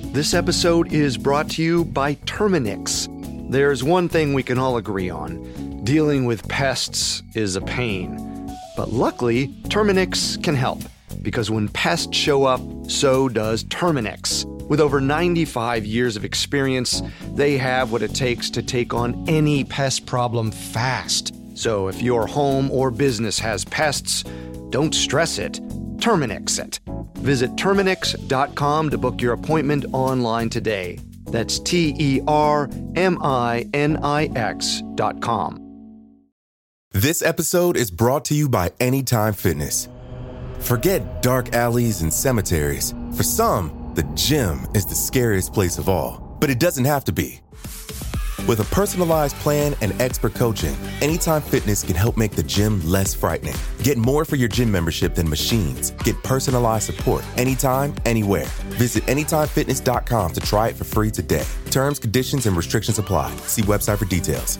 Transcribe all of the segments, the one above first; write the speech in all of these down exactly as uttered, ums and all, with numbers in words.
This episode is brought to you by Terminix. There's one thing we can all agree on. Dealing with pests is a pain. But luckily, Terminix can help. Because when pests show up, so does Terminix. With over ninety-five years of experience, they have what it takes to take on any pest problem fast. So if your home or business has pests, don't stress it. Terminix it. Visit Terminix dot com to book your appointment online today. That's T E R M I N I X dot com. This episode is brought to you by Anytime Fitness. Forget dark alleys and cemeteries. For some, the gym is the scariest place of all. But it doesn't have to be. With a personalized plan and expert coaching, Anytime Fitness can help make the gym less frightening. Get more for your gym membership than machines. Get personalized support anytime, anywhere. Visit anytime fitness dot com to try it for free today. Terms, conditions, and restrictions apply. See website for details.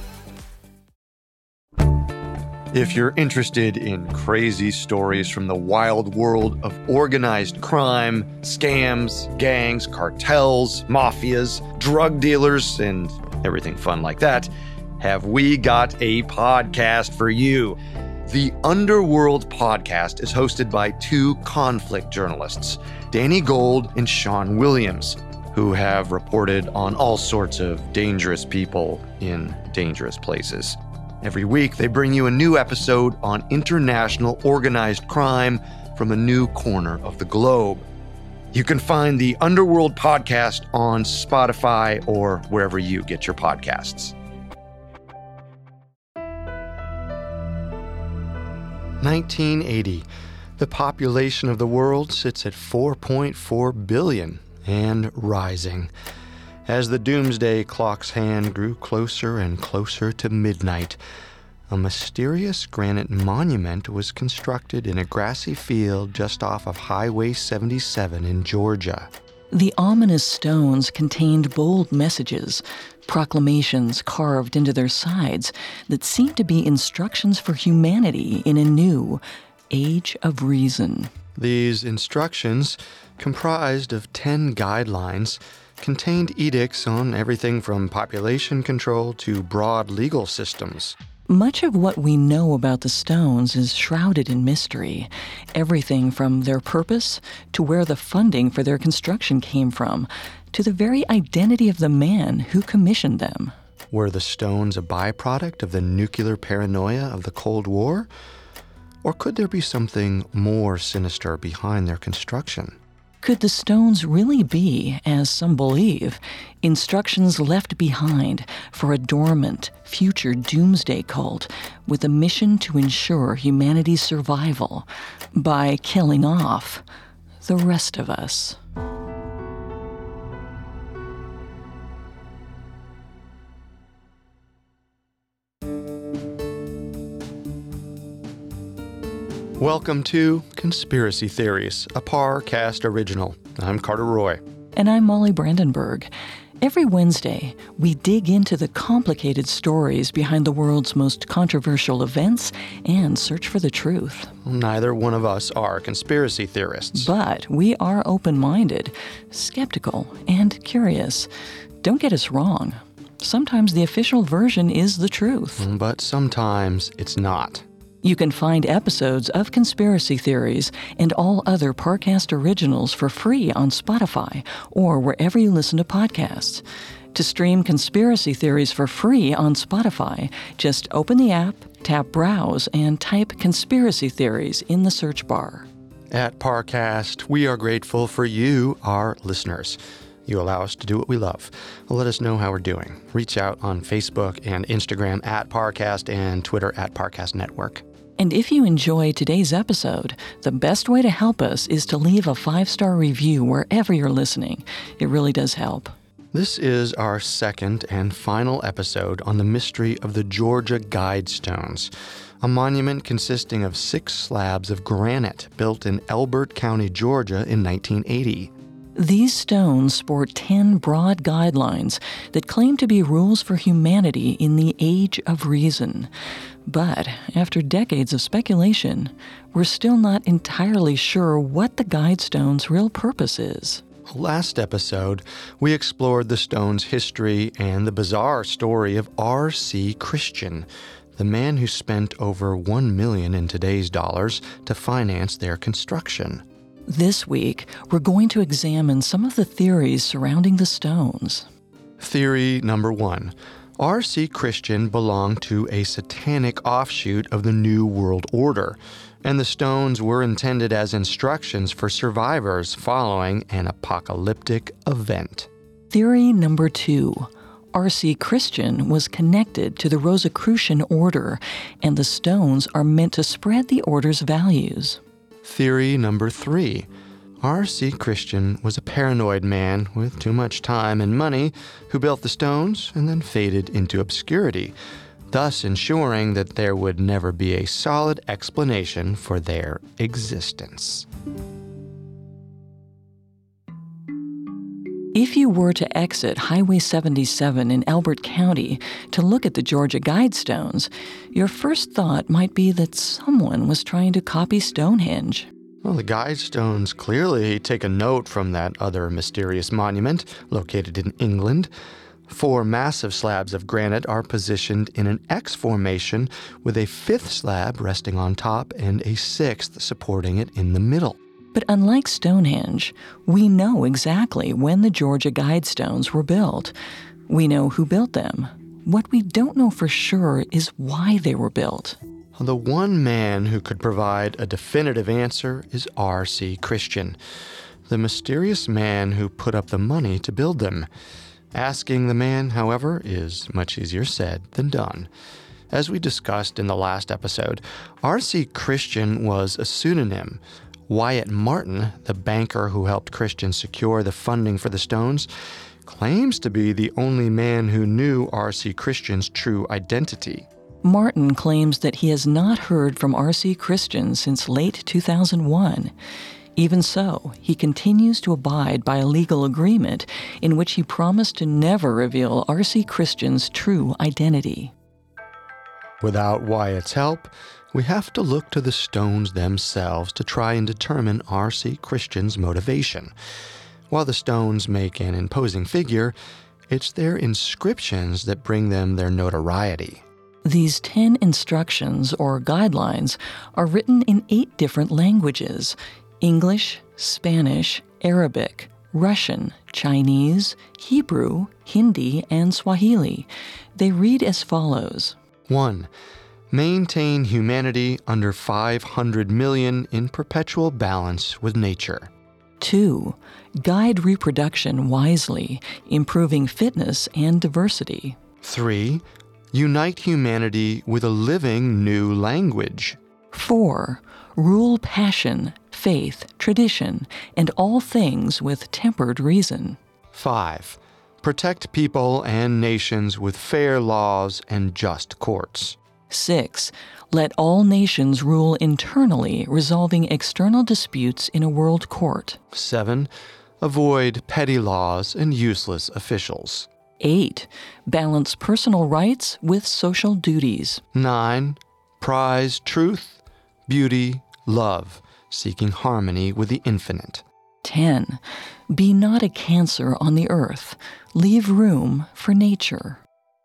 If you're interested in crazy stories from the wild world of organized crime, scams, gangs, cartels, mafias, drug dealers, and everything fun like that, have we got a podcast for you. The Underworld podcast is hosted by two conflict journalists, Danny Gold and Sean Williams, who have reported on all sorts of dangerous people in dangerous places. Every week, they bring you a new episode on international organized crime from a new corner of the globe. You can find the Underworld podcast on Spotify or wherever you get your podcasts. nineteen eighty. The population of the world sits at four point four billion and rising. As the doomsday clock's hand grew closer and closer to midnight, a mysterious granite monument was constructed in a grassy field just off of Highway seventy-seven in Georgia. The ominous stones contained bold messages, proclamations carved into their sides that seemed to be instructions for humanity in a new age of reason. These instructions, comprised of ten guidelines, contained edicts on everything from population control to broad legal systems. Much of what we know about the stones is shrouded in mystery. Everything from their purpose to where the funding for their construction came from, to the very identity of the man who commissioned them. Were the stones a byproduct of the nuclear paranoia of the Cold War? Or could there be something more sinister behind their construction? Could the stones really be, as some believe, instructions left behind for a dormant, future doomsday cult with a mission to ensure humanity's survival by killing off the rest of us? Welcome to Conspiracy Theories, a Parcast original. I'm Carter Roy. And I'm Molly Brandenburg. Every Wednesday, we dig into the complicated stories behind the world's most controversial events and search for the truth. Neither one of us are conspiracy theorists. But we are open-minded, skeptical, and curious. Don't get us wrong. Sometimes the official version is the truth. But sometimes it's not. You can find episodes of Conspiracy Theories and all other Parcast originals for free on Spotify or wherever you listen to podcasts. To stream Conspiracy Theories for free on Spotify, just open the app, tap Browse, and type Conspiracy Theories in the search bar. At Parcast, we are grateful for you, our listeners. You allow us to do what we love. Let us know how we're doing. Reach out on Facebook and Instagram at Parcast and Twitter at Parcast Network. And if you enjoy today's episode, the best way to help us is to leave a five-star review wherever you're listening. It really does help. This is our second and final episode on the mystery of the Georgia Guidestones, a monument consisting of six slabs of granite built in Elbert County, Georgia in nineteen eighty. These stones sport ten broad guidelines that claim to be rules for humanity in the age of reason. But after decades of speculation, we're still not entirely sure what the Guidestones' real purpose is. Last episode, we explored the stone's history and the bizarre story of R C Christian, the man who spent over one million dollars in today's dollars to finance their construction. This week, we're going to examine some of the theories surrounding the stones. Theory number one. R C Christian belonged to a satanic offshoot of the New World Order, and the stones were intended as instructions for survivors following an apocalyptic event. Theory number two. R C Christian was connected to the Rosicrucian order, and the stones are meant to spread the order's values. Theory number three. R C Christian was a paranoid man with too much time and money who built the stones and then faded into obscurity, thus ensuring that there would never be a solid explanation for their existence. If you were to exit Highway seventy-seven in Elbert County to look at the Georgia Guidestones, your first thought might be that someone was trying to copy Stonehenge. Well, the Guidestones clearly take a note from that other mysterious monument located in England. Four massive slabs of granite are positioned in an X formation with a fifth slab resting on top and a sixth supporting it in the middle. But unlike Stonehenge, we know exactly when the Georgia Guidestones were built. We know who built them. What we don't know for sure is why they were built. The one man who could provide a definitive answer is R C Christian, the mysterious man who put up the money to build them. Asking the man, however, is much easier said than done. As we discussed in the last episode, R C Christian was a pseudonym. Wyatt Martin, the banker who helped Christian secure the funding for the stones, claims to be the only man who knew R C Christian's true identity. Martin claims that he has not heard from R C Christian since late two thousand one. Even so, he continues to abide by a legal agreement in which he promised to never reveal R C Christian's true identity. Without Wyatt's help, we have to look to the stones themselves to try and determine R C Christian's motivation. While the stones make an imposing figure, it's their inscriptions that bring them their notoriety. These ten instructions, or guidelines, are written in eight different languages: English, Spanish, Arabic, Russian, Chinese, Hebrew, Hindi, and Swahili. They read as follows. one. Maintain humanity under five hundred million in perpetual balance with nature. two. Guide reproduction wisely, improving fitness and diversity. three. Unite humanity with a living new language. four. Rule passion, faith, tradition, and all things with tempered reason. five. Protect people and nations with fair laws and just courts. six. Let all nations rule internally, resolving external disputes in a world court. seven. Avoid petty laws and useless officials. eight. Balance personal rights with social duties. nine. Prize truth, beauty, love, seeking harmony with the infinite. ten. Be not a cancer on the earth. Leave room for nature.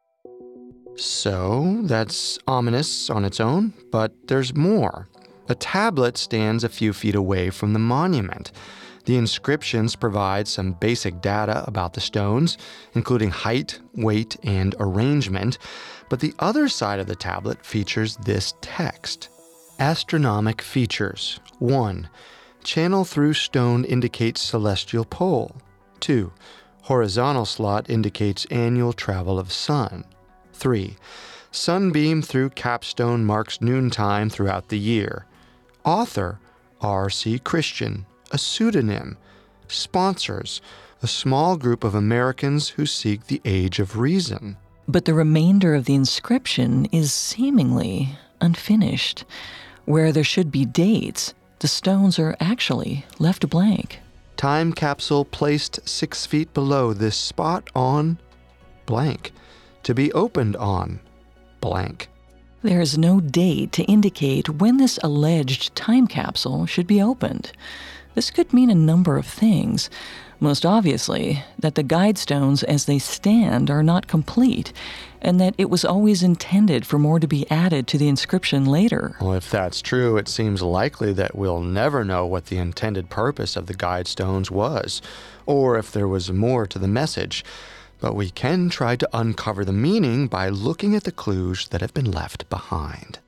So, that's ominous on its own, but there's more. A tablet stands a few feet away from the monument. The inscriptions provide some basic data about the stones, including height, weight, and arrangement, but the other side of the tablet features this text. Astronomic features. one. Channel through stone indicates celestial pole. two. Horizontal slot indicates annual travel of sun. three. Sunbeam through capstone marks noontime throughout the year. Author, R C Christian, a pseudonym. Sponsors, a small group of Americans who seek the age of reason. But the remainder of the inscription is seemingly unfinished. Where there should be dates, the stones are actually left blank. Time capsule placed six feet below this spot on blank. To be opened on blank. There is no date to indicate when this alleged time capsule should be opened. This could mean a number of things. Most obviously, that the Guidestones as they stand are not complete, and that it was always intended for more to be added to the inscription later. Well, if that's true, it seems likely that we'll never know what the intended purpose of the Guidestones was, or if there was more to the message. But we can try to uncover the meaning by looking at the clues that have been left behind.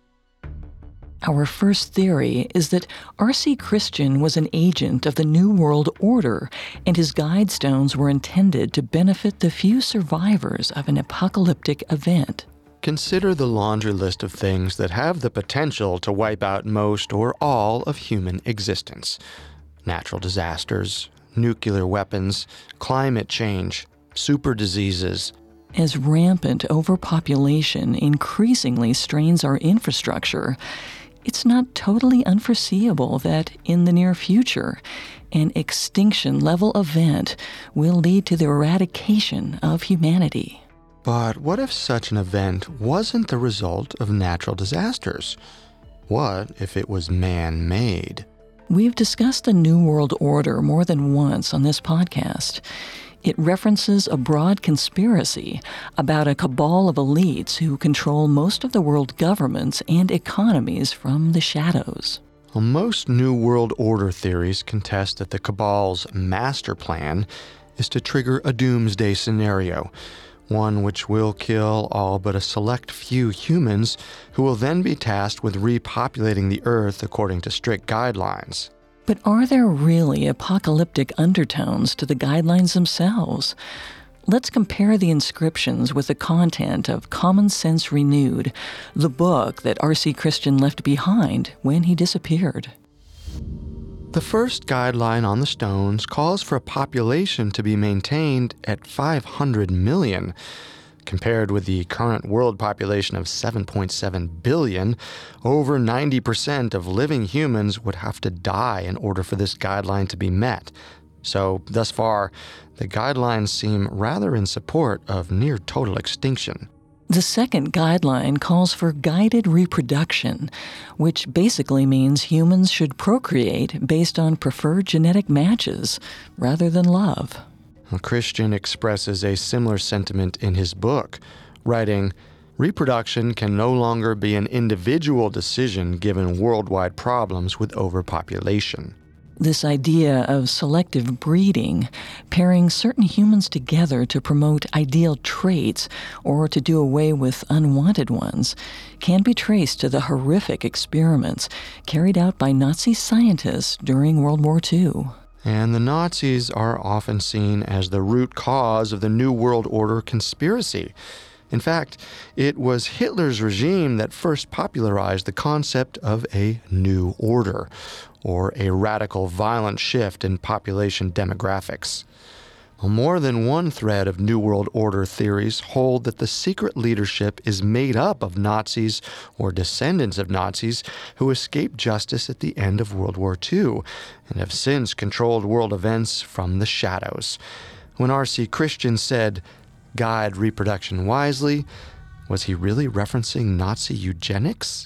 Our first theory is that R C Christian was an agent of the New World Order, and his Guidestones were intended to benefit the few survivors of an apocalyptic event. Consider the laundry list of things that have the potential to wipe out most or all of human existence. Natural disasters, nuclear weapons, climate change, super diseases. As rampant overpopulation increasingly strains our infrastructure, it's not totally unforeseeable that, in the near future, an extinction-level event will lead to the eradication of humanity. But what if such an event wasn't the result of natural disasters? What if it was man-made? We've discussed the New World Order more than once on this podcast. It references a broad conspiracy about a cabal of elites who control most of the world governments and economies from the shadows. Well, most New World Order theories contest that the cabal's master plan is to trigger a doomsday scenario, one which will kill all but a select few humans who will then be tasked with repopulating the Earth according to strict guidelines. But are there really apocalyptic undertones to the guidelines themselves? Let's compare the inscriptions with the content of Common Sense Renewed, the book that R C Christian left behind when he disappeared. The first guideline on the stones calls for a population to be maintained at five hundred million. Compared with the current world population of seven point seven billion, over ninety percent of living humans would have to die in order for this guideline to be met. So, thus far, the guidelines seem rather in support of near total extinction. The second guideline calls for guided reproduction, which basically means humans should procreate based on preferred genetic matches rather than love. Christian expresses a similar sentiment in his book, writing, "Reproduction can no longer be an individual decision given worldwide problems with overpopulation." This idea of selective breeding, pairing certain humans together to promote ideal traits or to do away with unwanted ones, can be traced to the horrific experiments carried out by Nazi scientists during World War Two. And the Nazis are often seen as the root cause of the New World Order conspiracy. In fact, it was Hitler's regime that first popularized the concept of a new order, or a radical violent shift in population demographics. More than one thread of New World Order theories hold that the secret leadership is made up of Nazis or descendants of Nazis who escaped justice at the end of World War Two and have since controlled world events from the shadows. When R C Christian said, "Guide reproduction wisely," was he really referencing Nazi eugenics?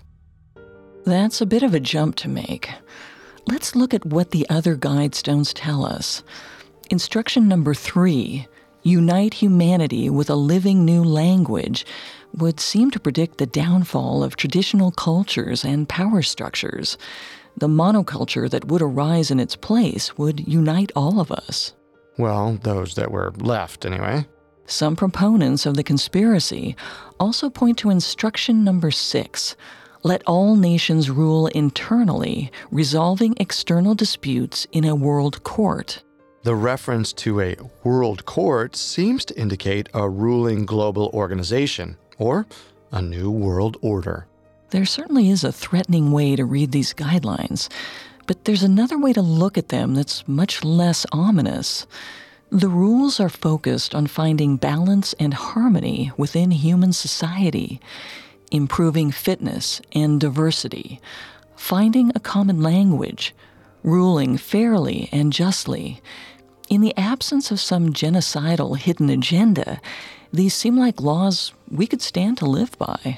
That's a bit of a jump to make. Let's look at what the other Guidestones tell us. Instruction number three, unite humanity with a living new language, would seem to predict the downfall of traditional cultures and power structures. The monoculture that would arise in its place would unite all of us. Well, those that were left, anyway. Some proponents of the conspiracy also point to instruction number six, let all nations rule internally, resolving external disputes in a world court. The reference to a world court seems to indicate a ruling global organization, or a new world order. There certainly is a threatening way to read these guidelines, but there's another way to look at them that's much less ominous. The rules are focused on finding balance and harmony within human society, improving fitness and diversity, finding a common language, ruling fairly and justly. In the absence of some genocidal hidden agenda, these seem like laws we could stand to live by.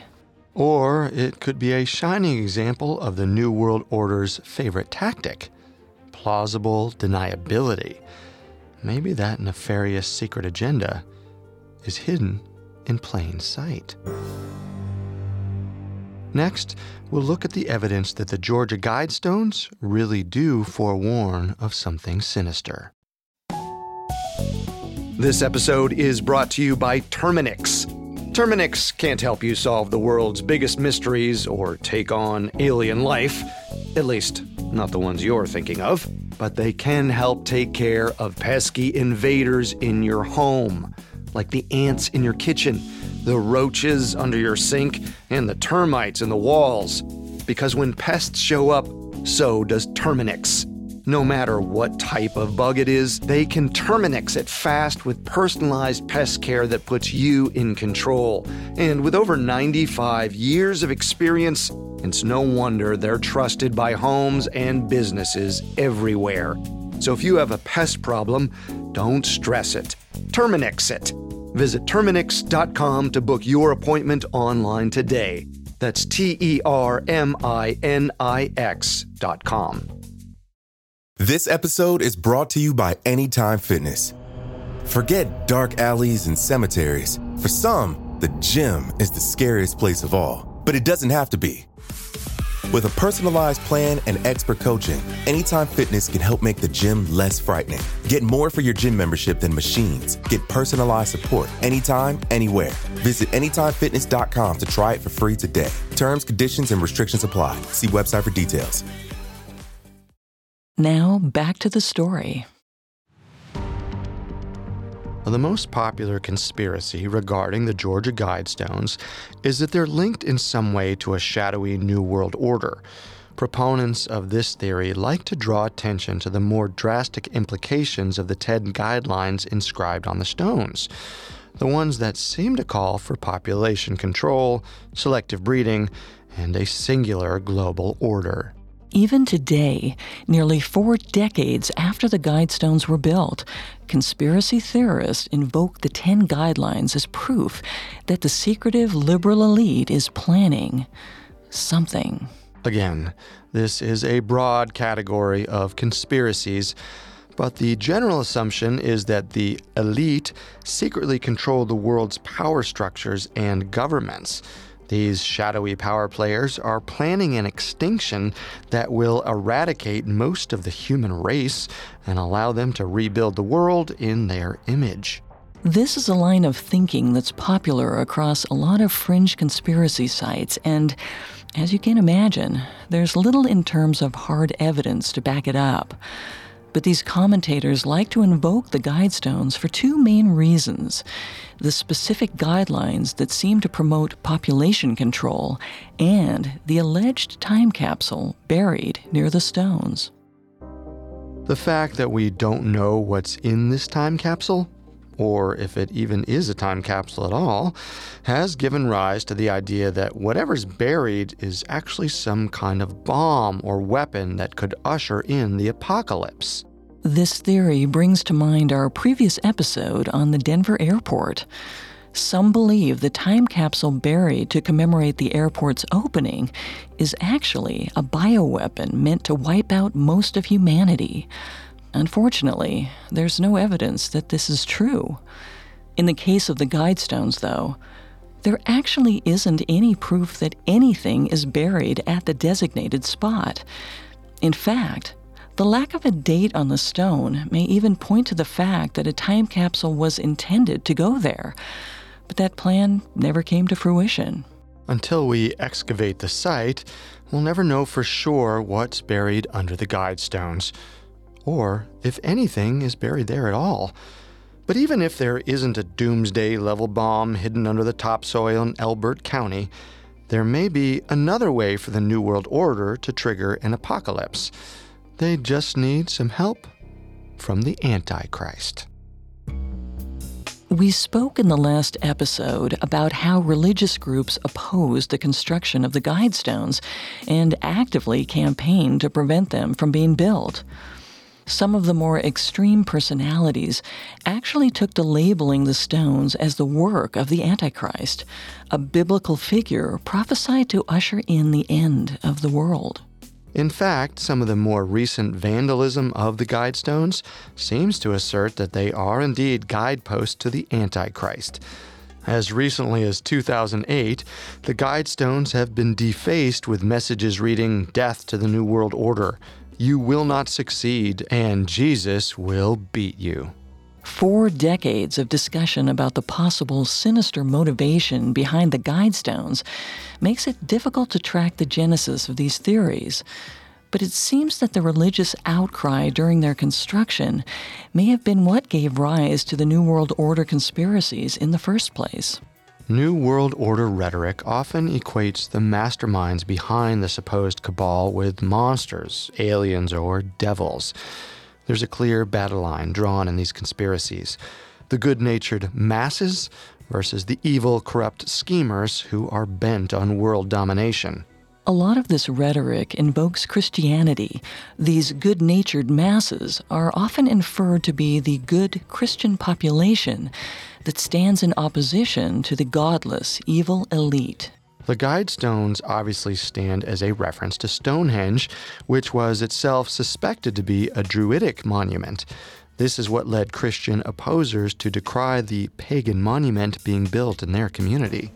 Or it could be a shining example of the New World Order's favorite tactic, plausible deniability. Maybe that nefarious secret agenda is hidden in plain sight. Next, we'll look at the evidence that the Georgia Guidestones really do forewarn of something sinister. This episode is brought to you by Terminix. Terminix can't help you solve the world's biggest mysteries or take on alien life, at least not the ones you're thinking of, but they can help take care of pesky invaders in your home, like the ants in your kitchen, the roaches under your sink, and the termites in the walls. Because when pests show up, so does Terminix. No matter what type of bug it is, they can Terminix it fast with personalized pest care that puts you in control. And with over ninety-five years of experience, it's no wonder they're trusted by homes and businesses everywhere. So if you have a pest problem, don't stress it. Terminix it. Visit Terminix dot com to book your appointment online today. That's T E R M I N I X dot com. This episode is brought to you by Anytime Fitness. Forget dark alleys and cemeteries. For some, the gym is the scariest place of all. But it doesn't have to be. With a personalized plan and expert coaching, Anytime Fitness can help make the gym less frightening. Get more for your gym membership than machines. Get personalized support anytime, anywhere. Visit Anytime Fitness dot com to try it for free today. Terms, conditions, and restrictions apply. See website for details. Now, back to the story. Well, the most popular conspiracy regarding the Georgia Guidestones is that they're linked in some way to a shadowy New World Order. Proponents of this theory like to draw attention to the more drastic implications of the ten guidelines inscribed on the stones, the ones that seem to call for population control, selective breeding, and a singular global order. Even today, nearly four decades after the Guidestones were built, conspiracy theorists invoke the Ten Guidelines as proof that the secretive liberal elite is planning something. Again, this is a broad category of conspiracies, but the general assumption is that the elite secretly control the world's power structures and governments. These shadowy power players are planning an extinction that will eradicate most of the human race and allow them to rebuild the world in their image. This is a line of thinking that's popular across a lot of fringe conspiracy sites, and as you can imagine, there's little in terms of hard evidence to back it up. But these commentators like to invoke the Guidestones for two main reasons: the specific guidelines that seem to promote population control, and the alleged time capsule buried near the stones. The fact that we don't know what's in this time capsule, or if it even is a time capsule at all, has given rise to the idea that whatever's buried is actually some kind of bomb or weapon that could usher in the apocalypse. This theory brings to mind our previous episode on the Denver airport. Some believe the time capsule buried to commemorate the airport's opening is actually a bioweapon meant to wipe out most of humanity. Unfortunately, there's no evidence that this is true. In the case of the Guidestones, though, there actually isn't any proof that anything is buried at the designated spot. In fact, the lack of a date on the stone may even point to the fact that a time capsule was intended to go there, but that plan never came to fruition. Until we excavate the site, we'll never know for sure what's buried under the Guidestones, or if anything is buried there at all. But even if there isn't a doomsday-level bomb hidden under the topsoil in Elbert County, there may be another way for the New World Order to trigger an apocalypse. They just need some help from the Antichrist. We spoke in the last episode about how religious groups opposed the construction of the Guidestones and actively campaigned to prevent them from being built. Some of the more extreme personalities actually took to labeling the stones as the work of the Antichrist, a biblical figure prophesied to usher in the end of the world. In fact, some of the more recent vandalism of the Guidestones seems to assert that they are indeed guideposts to the Antichrist. As recently as two thousand eight, the Guidestones have been defaced with messages reading, "Death to the New World Order," "You will not succeed," and "Jesus will beat you." Four decades of discussion about the possible sinister motivation behind the Guidestones makes it difficult to track the genesis of these theories. But it seems that the religious outcry during their construction may have been what gave rise to the New World Order conspiracies in the first place. New World Order rhetoric often equates the masterminds behind the supposed cabal with monsters, aliens, or devils. There's a clear battle line drawn in these conspiracies: the good-natured masses versus the evil, corrupt schemers who are bent on world domination. A lot of this rhetoric invokes Christianity. These good-natured masses are often inferred to be the good Christian population that stands in opposition to the godless, evil elite. The Guidestones obviously stand as a reference to Stonehenge, which was itself suspected to be a Druidic monument. This is what led Christian opposers to decry the pagan monument being built in their community.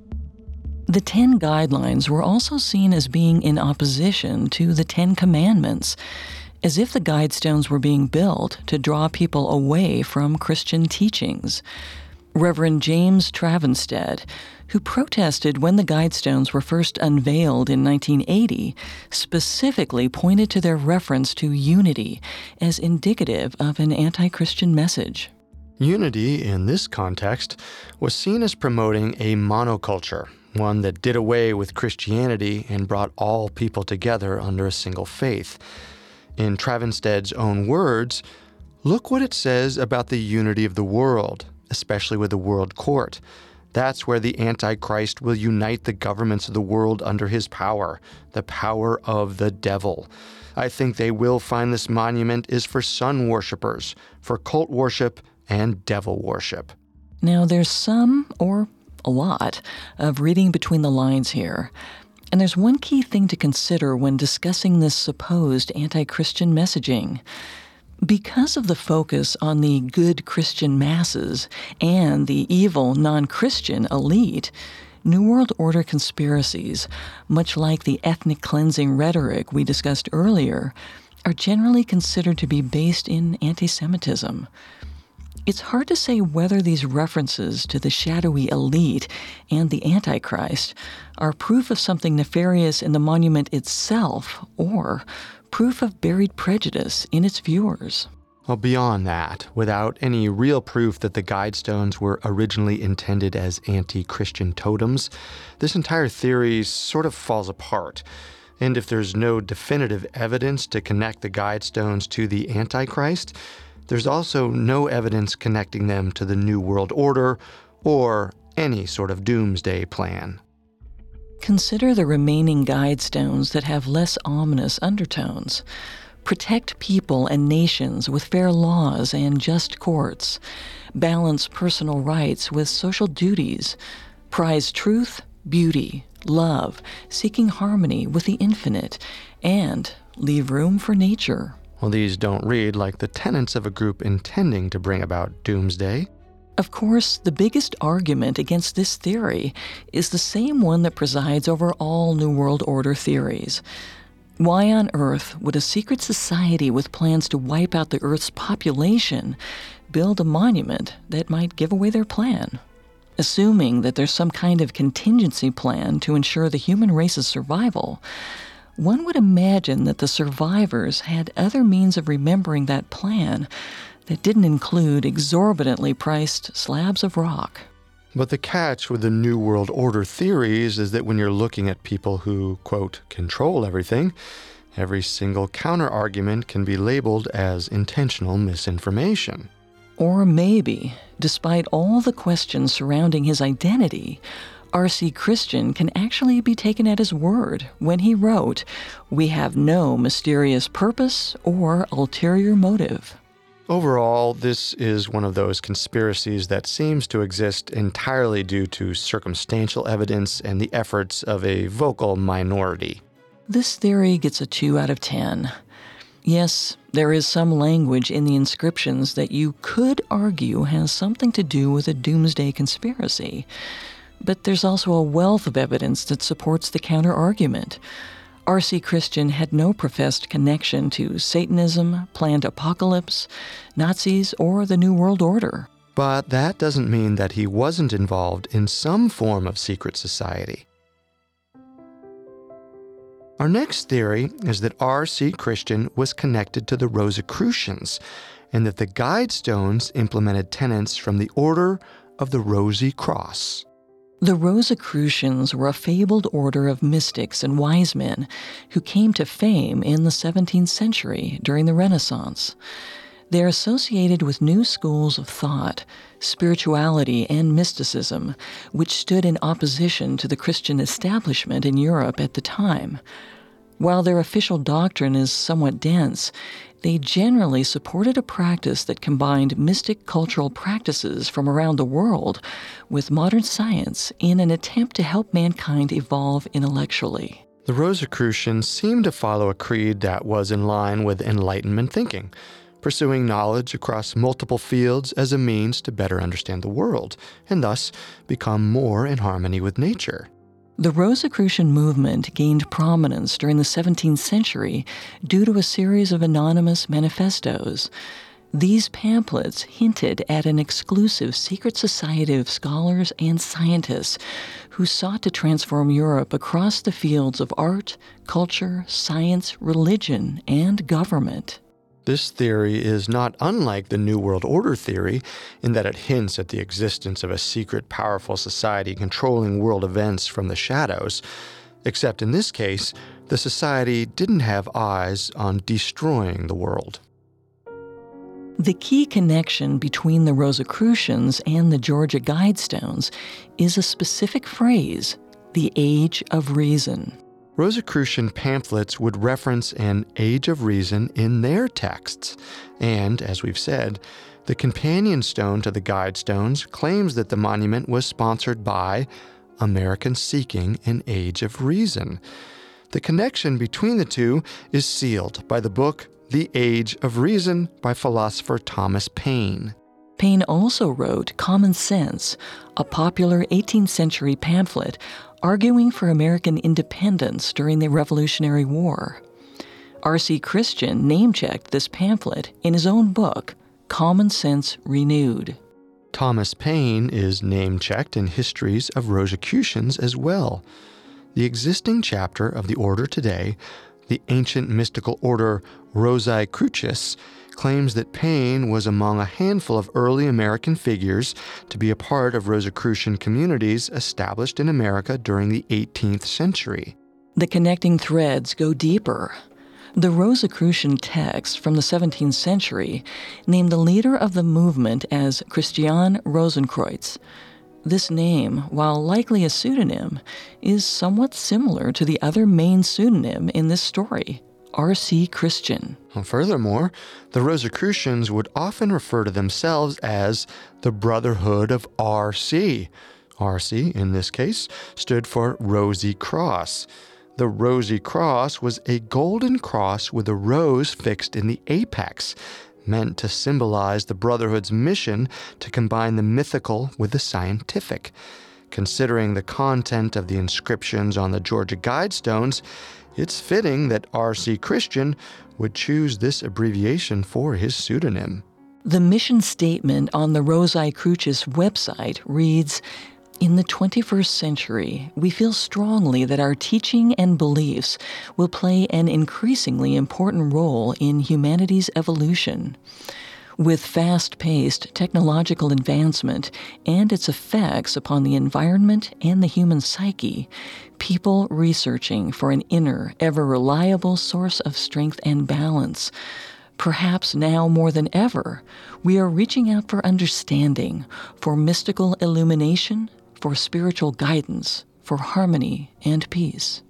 The Ten Guidelines were also seen as being in opposition to the Ten Commandments, as if the Guidestones were being built to draw people away from Christian teachings. Reverend James Travenstead, who protested when the Guidestones were first unveiled in nineteen eighty, specifically pointed to their reference to unity as indicative of an anti-Christian message. Unity, in this context, was seen as promoting a monoculture, one that did away with Christianity and brought all people together under a single faith. In Travenstead's own words, "Look what it says about the unity of the world, especially with the world court. That's where the Antichrist will unite the governments of the world under his power, the power of the devil. I think they will find this monument is for sun worshippers, for cult worship and devil worship." Now, there's some, or a lot, of reading between the lines here. And there's one key thing to consider when discussing this supposed anti-Christian messaging. Because of the focus on the good Christian masses and the evil non-Christian elite, New World Order conspiracies, much like the ethnic cleansing rhetoric we discussed earlier, are generally considered to be based in anti-Semitism. It's hard to say whether these references to the shadowy elite and the Antichrist are proof of something nefarious in the monument itself or proof of buried prejudice in its viewers. Well, beyond that, without any real proof that the Guidestones were originally intended as anti-Christian totems, this entire theory sort of falls apart. And if there's no definitive evidence to connect the Guidestones to the Antichrist, there's also no evidence connecting them to the New World Order or any sort of doomsday plan. Consider the remaining Guidestones that have less ominous undertones. Protect people and nations with fair laws and just courts. Balance personal rights with social duties. Prize truth, beauty, love, seeking harmony with the infinite, and leave room for nature. Well, these don't read like the tenets of a group intending to bring about doomsday. Of course, the biggest argument against this theory is the same one that presides over all New World Order theories. Why on earth would a secret society with plans to wipe out the Earth's population build a monument that might give away their plan? Assuming that there's some kind of contingency plan to ensure the human race's survival, one would imagine that the survivors had other means of remembering that plan that didn't include exorbitantly priced slabs of rock. But the catch with the New World Order theories is that when you're looking at people who, quote, control everything, every single counter-argument can be labeled as intentional misinformation. Or maybe, despite all the questions surrounding his identity, R C Christian can actually be taken at his word when he wrote, "We have no mysterious purpose or ulterior motive." Overall, this is one of those conspiracies that seems to exist entirely due to circumstantial evidence and the efforts of a vocal minority. This theory gets a two out of ten. Yes, there is some language in the inscriptions that you could argue has something to do with a doomsday conspiracy. But there's also a wealth of evidence that supports the counter-argument. R C Christian had no professed connection to Satanism, planned apocalypse, Nazis, or the New World Order. But that doesn't mean that he wasn't involved in some form of secret society. Our next theory is that R C Christian was connected to the Rosicrucians, and that the Guidestones implemented tenets from the Order of the Rosy Cross. The Rosicrucians were a fabled order of mystics and wise men who came to fame in the seventeenth century during the Renaissance. They're associated with new schools of thought, spirituality, and mysticism, which stood in opposition to the Christian establishment in Europe at the time. While their official doctrine is somewhat dense, they generally supported a practice that combined mystic cultural practices from around the world with modern science in an attempt to help mankind evolve intellectually. The Rosicrucians seemed to follow a creed that was in line with Enlightenment thinking, pursuing knowledge across multiple fields as a means to better understand the world, and thus become more in harmony with nature. The Rosicrucian movement gained prominence during the seventeenth century due to a series of anonymous manifestos. These pamphlets hinted at an exclusive secret society of scholars and scientists who sought to transform Europe across the fields of art, culture, science, religion, and government. This theory is not unlike the New World Order theory in that it hints at the existence of a secret, powerful society controlling world events from the shadows, except in this case, the society didn't have eyes on destroying the world. The key connection between the Rosicrucians and the Georgia Guidestones is a specific phrase, the Age of Reason. Rosicrucian pamphlets would reference an Age of Reason in their texts, and, as we've said, the companion stone to the Guidestones claims that the monument was sponsored by Americans seeking an Age of Reason. The connection between the two is sealed by the book The Age of Reason by philosopher Thomas Paine. Paine also wrote Common Sense, a popular eighteenth century pamphlet arguing for American independence during the Revolutionary War. R C Christian name-checked this pamphlet in his own book, Common Sense Renewed. Thomas Paine is name-checked in histories of Rosicrucians as well. The existing chapter of the order today, the ancient mystical order Rosicrucis, claims that Paine was among a handful of early American figures to be a part of Rosicrucian communities established in America during the eighteenth century. The connecting threads go deeper. The Rosicrucian texts from the seventeenth century name the leader of the movement as Christian Rosenkreuz. This name, while likely a pseudonym, is somewhat similar to the other main pseudonym in this story, R C Christian. Furthermore, the Rosicrucians would often refer to themselves as the Brotherhood of R C. R C, in this case, stood for Rosy Cross. The Rosy Cross was a golden cross with a rose fixed in the apex, meant to symbolize the Brotherhood's mission to combine the mythical with the scientific. Considering the content of the inscriptions on the Georgia Guidestones, it's fitting that R C Christian would choose this abbreviation for his pseudonym. The mission statement on the Rosicrucis website reads, "In the twenty-first century, we feel strongly that our teaching and beliefs will play an increasingly important role in humanity's evolution. With fast-paced technological advancement and its effects upon the environment and the human psyche, people researching for an inner, ever-reliable source of strength and balance, perhaps now more than ever, we are reaching out for understanding, for mystical illumination, for spiritual guidance, for harmony and peace."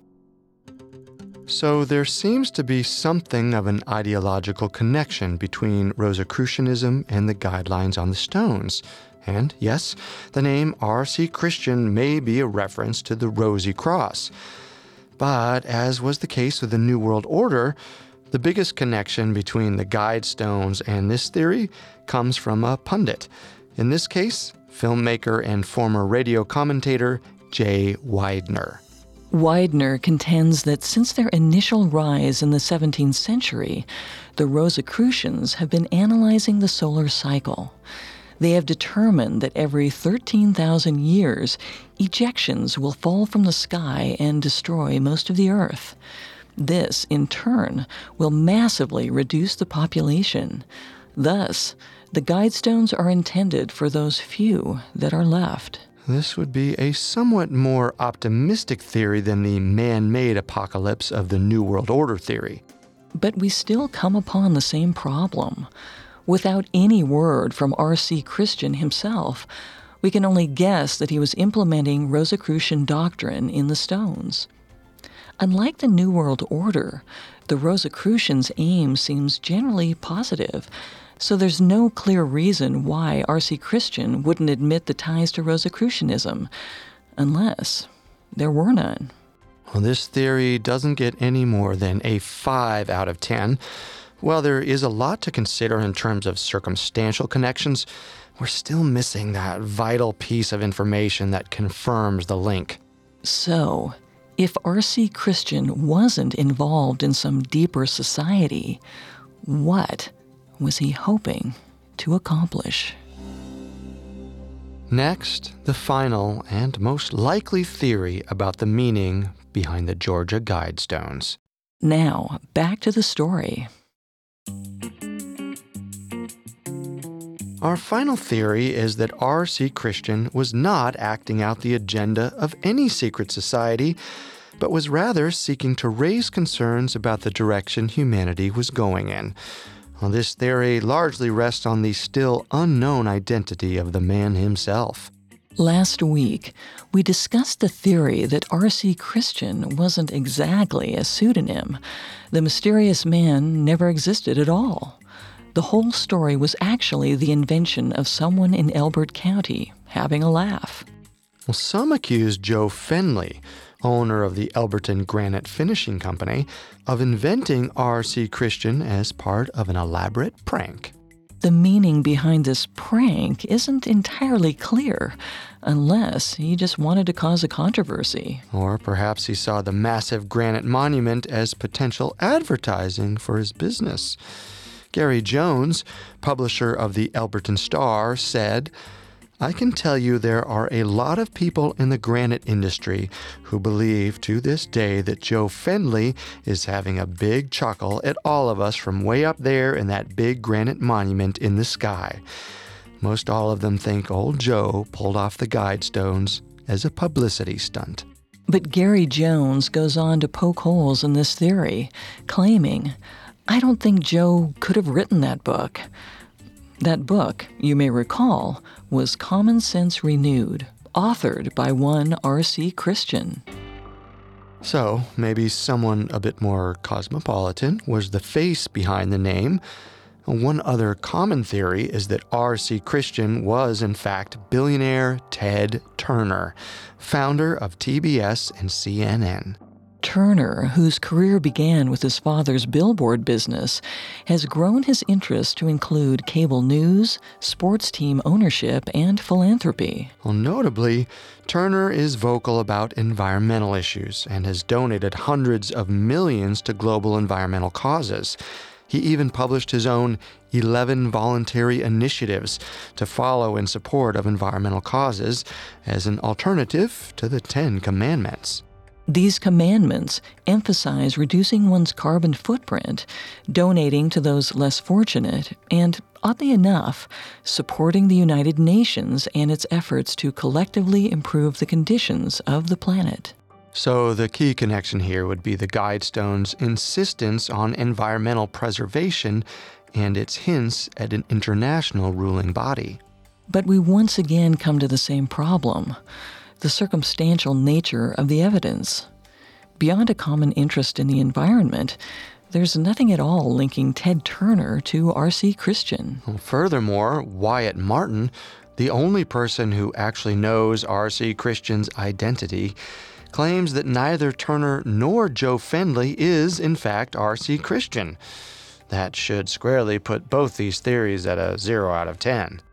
So there seems to be something of an ideological connection between Rosicrucianism and the guidelines on the stones. And yes, the name R C Christian may be a reference to the Rosy Cross. But as was the case with the New World Order, the biggest connection between the Guidestones and this theory comes from a pundit. In this case, filmmaker and former radio commentator Jay Weidner. Weidner contends that since their initial rise in the seventeenth century, the Rosicrucians have been analyzing the solar cycle. They have determined that every thirteen thousand years, ejections will fall from the sky and destroy most of the Earth. This, in turn, will massively reduce the population. Thus, the Guidestones are intended for those few that are left. This would be a somewhat more optimistic theory than the man-made apocalypse of the New World Order theory. But we still come upon the same problem. Without any word from R C Christian himself, we can only guess that he was implementing Rosicrucian doctrine in the stones. Unlike the New World Order, the Rosicrucians' aim seems generally positive, so there's no clear reason why R C Christian wouldn't admit the ties to Rosicrucianism, unless there were none. Well, this theory doesn't get any more than a five out of ten. While there is a lot to consider in terms of circumstantial connections, we're still missing that vital piece of information that confirms the link. So, if R C Christian wasn't involved in some deeper society, what was he hoping to accomplish? Next, the final and most likely theory about the meaning behind the Georgia Guidestones. Now, back to the story. Our final theory is that R C Christian was not acting out the agenda of any secret society, but was rather seeking to raise concerns about the direction humanity was going in. Well, this theory largely rests on the still unknown identity of the man himself. Last week, we discussed the theory that R C Christian wasn't exactly a pseudonym. The mysterious man never existed at all. The whole story was actually the invention of someone in Elbert County having a laugh. Well, some accuse Joe Fenley, owner of the Elberton Granite Finishing Company, of inventing R C Christian as part of an elaborate prank. The meaning behind this prank isn't entirely clear, unless he just wanted to cause a controversy. Or perhaps he saw the massive granite monument as potential advertising for his business. Gary Jones, publisher of the Elberton Star, said, "I can tell you there are a lot of people in the granite industry who believe to this day that Joe Fenley is having a big chuckle at all of us from way up there in that big granite monument in the sky. Most all of them think old Joe pulled off the Guidestones as a publicity stunt." But Gary Jones goes on to poke holes in this theory, claiming, "I don't think Joe could have written that book." That book, you may recall, was Common Sense Renewed, authored by one R C Christian. So, maybe someone a bit more cosmopolitan was the face behind the name. One other common theory is that R C Christian was, in fact, billionaire Ted Turner, founder of T B S and C N N. Turner, whose career began with his father's billboard business, has grown his interest to include cable news, sports team ownership, and philanthropy. Well, notably, Turner is vocal about environmental issues and has donated hundreds of millions to global environmental causes. He even published his own eleven voluntary initiatives to follow in support of environmental causes as an alternative to the Ten Commandments. These commandments emphasize reducing one's carbon footprint, donating to those less fortunate, and, oddly enough, supporting the United Nations and its efforts to collectively improve the conditions of the planet. So the key connection here would be the Guidestones' insistence on environmental preservation and its hints at an international ruling body. But we once again come to the same problem: the circumstantial nature of the evidence. Beyond a common interest in the environment, there's nothing at all linking Ted Turner to R C Christian. Furthermore, Wyatt Martin, the only person who actually knows R C Christian's identity, claims that neither Turner nor Joe Fendley is, in fact, R C Christian. That should squarely put both these theories at a zero out of ten.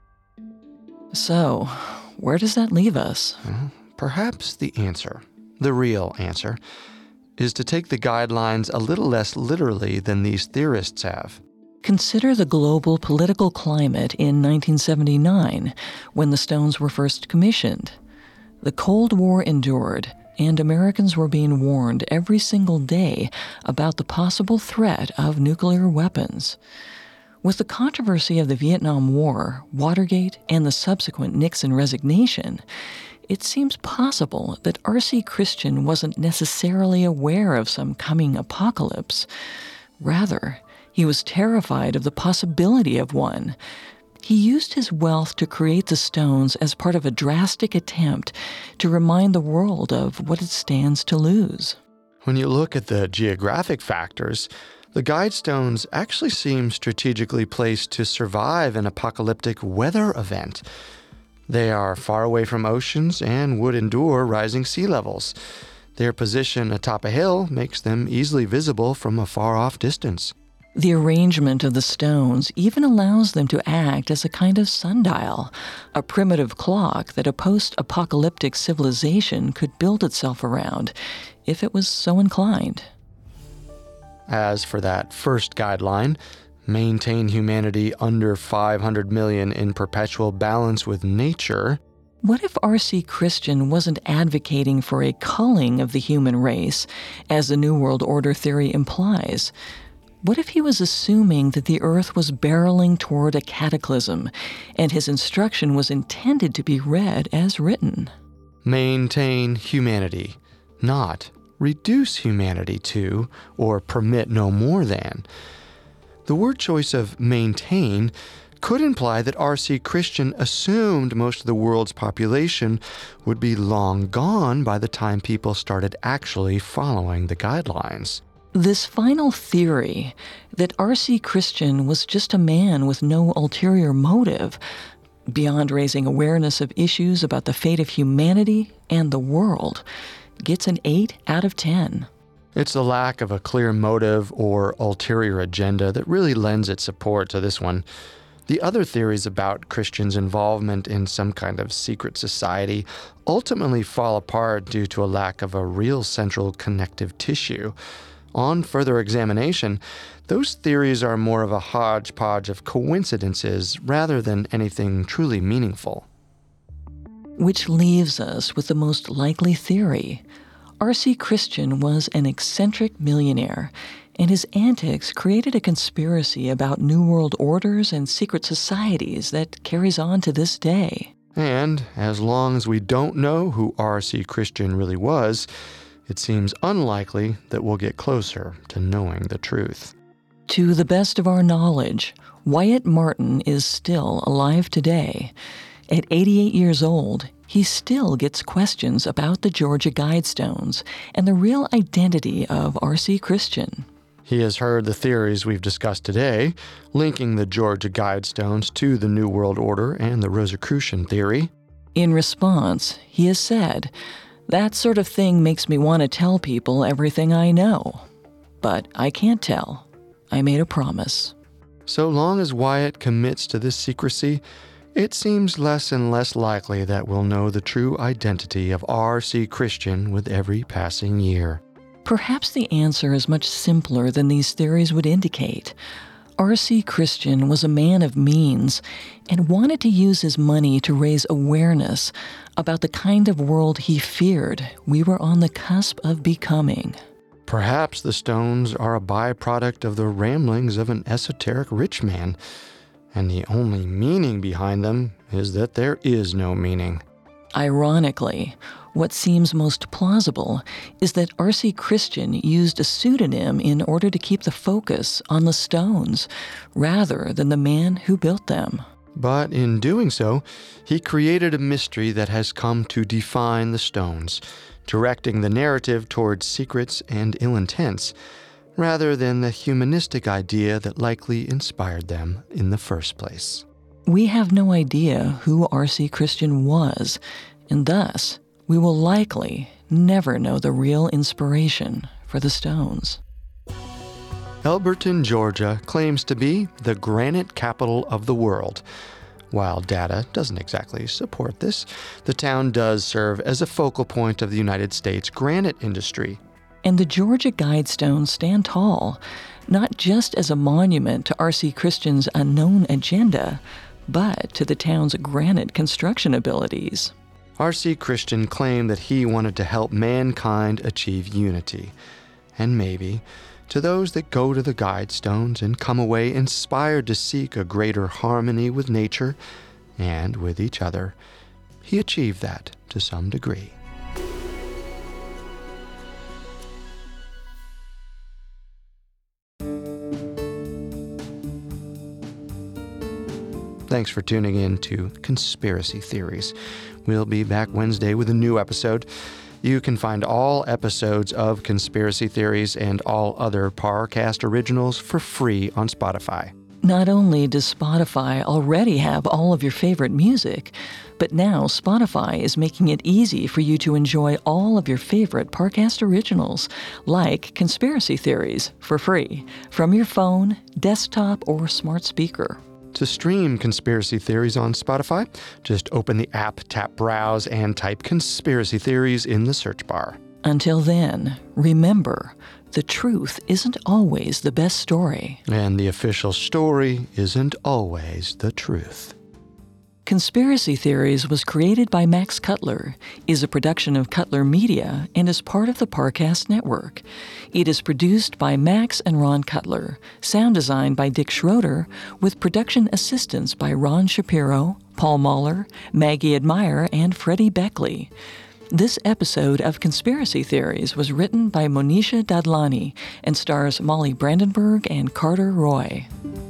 So, where does that leave us? Well, perhaps the answer, the real answer, is to take the guidelines a little less literally than these theorists have. Consider the global political climate in nineteen seventy-nine, when the stones were first commissioned. The Cold War endured, and Americans were being warned every single day about the possible threat of nuclear weapons. With the controversy of the Vietnam War, Watergate, and the subsequent Nixon resignation, it seems possible that R C Christian wasn't necessarily aware of some coming apocalypse. Rather, he was terrified of the possibility of one. He used his wealth to create the stones as part of a drastic attempt to remind the world of what it stands to lose. When you look at the geographic factors, the guide stones actually seem strategically placed to survive an apocalyptic weather event. They are far away from oceans and would endure rising sea levels. Their position atop a hill makes them easily visible from a far-off distance. The arrangement of the stones even allows them to act as a kind of sundial, a primitive clock that a post-apocalyptic civilization could build itself around, if it was so inclined. As for that first guideline, maintain humanity under five hundred million in perpetual balance with nature, what if R C Christian wasn't advocating for a culling of the human race, as the New World Order theory implies? What if he was assuming that the Earth was barreling toward a cataclysm, and his instruction was intended to be read as written? Maintain humanity, not reduce humanity to, or permit no more than. The word choice of maintain could imply that R C Christian assumed most of the world's population would be long gone by the time people started actually following the guidelines. This final theory, that R C Christian was just a man with no ulterior motive, beyond raising awareness of issues about the fate of humanity and the world, gets an eight out of ten. It's the lack of a clear motive or ulterior agenda that really lends its support to this one. The other theories about Christian's involvement in some kind of secret society ultimately fall apart due to a lack of a real central connective tissue. On further examination, those theories are more of a hodgepodge of coincidences rather than anything truly meaningful. Which leaves us with the most likely theory. R C Christian was an eccentric millionaire, and his antics created a conspiracy about New World Orders and secret societies that carries on to this day. And as long as we don't know who R C Christian really was, it seems unlikely that we'll get closer to knowing the truth. To the best of our knowledge, Wyatt Martin is still alive today. At eighty-eight years old, he still gets questions about the Georgia Guidestones and the real identity of R C Christian. He has heard the theories we've discussed today, linking the Georgia Guidestones to the New World Order and the Rosicrucian theory. In response, he has said, "That sort of thing makes me want to tell people everything I know. But I can't tell. I made a promise." So long as Wyatt commits to this secrecy, it seems less and less likely that we'll know the true identity of R C Christian with every passing year. Perhaps the answer is much simpler than these theories would indicate. R C Christian was a man of means and wanted to use his money to raise awareness about the kind of world he feared we were on the cusp of becoming. Perhaps the stones are a byproduct of the ramblings of an esoteric rich man, and the only meaning behind them is that there is no meaning. Ironically, what seems most plausible is that R C Christian used a pseudonym in order to keep the focus on the stones, rather than the man who built them. But in doing so, he created a mystery that has come to define the stones, directing the narrative towards secrets and ill intents, rather than the humanistic idea that likely inspired them in the first place. We have no idea who R C Christian was, and thus we will likely never know the real inspiration for the stones. Elberton, Georgia claims to be the granite capital of the world. While data doesn't exactly support this, the town does serve as a focal point of the United States granite industry. And the Georgia Guidestones stand tall, not just as a monument to R C Christian's unknown agenda, but to the town's granite construction abilities. R C Christian claimed that he wanted to help mankind achieve unity. And maybe, to those that go to the Guidestones and come away inspired to seek a greater harmony with nature and with each other, he achieved that to some degree. Thanks for tuning in to Conspiracy Theories. We'll be back Wednesday with a new episode. You can find all episodes of Conspiracy Theories and all other Parcast originals for free on Spotify. Not only does Spotify already have all of your favorite music, but now Spotify is making it easy for you to enjoy all of your favorite Parcast originals, like Conspiracy Theories, for free, from your phone, desktop, or smart speaker. To stream Conspiracy Theories on Spotify, just open the app, tap Browse, and type Conspiracy Theories in the search bar. Until then, remember, the truth isn't always the best story. And the official story isn't always the truth. Conspiracy Theories was created by Max Cutler, is a production of Cutler Media, and is part of the Parcast Network. It is produced by Max and Ron Cutler, sound design by Dick Schroeder, with production assistance by Ron Shapiro, Paul Mahler, Maggie Admire, and Freddie Beckley. This episode of Conspiracy Theories was written by Monisha Dadlani and stars Molly Brandenburg and Carter Roy.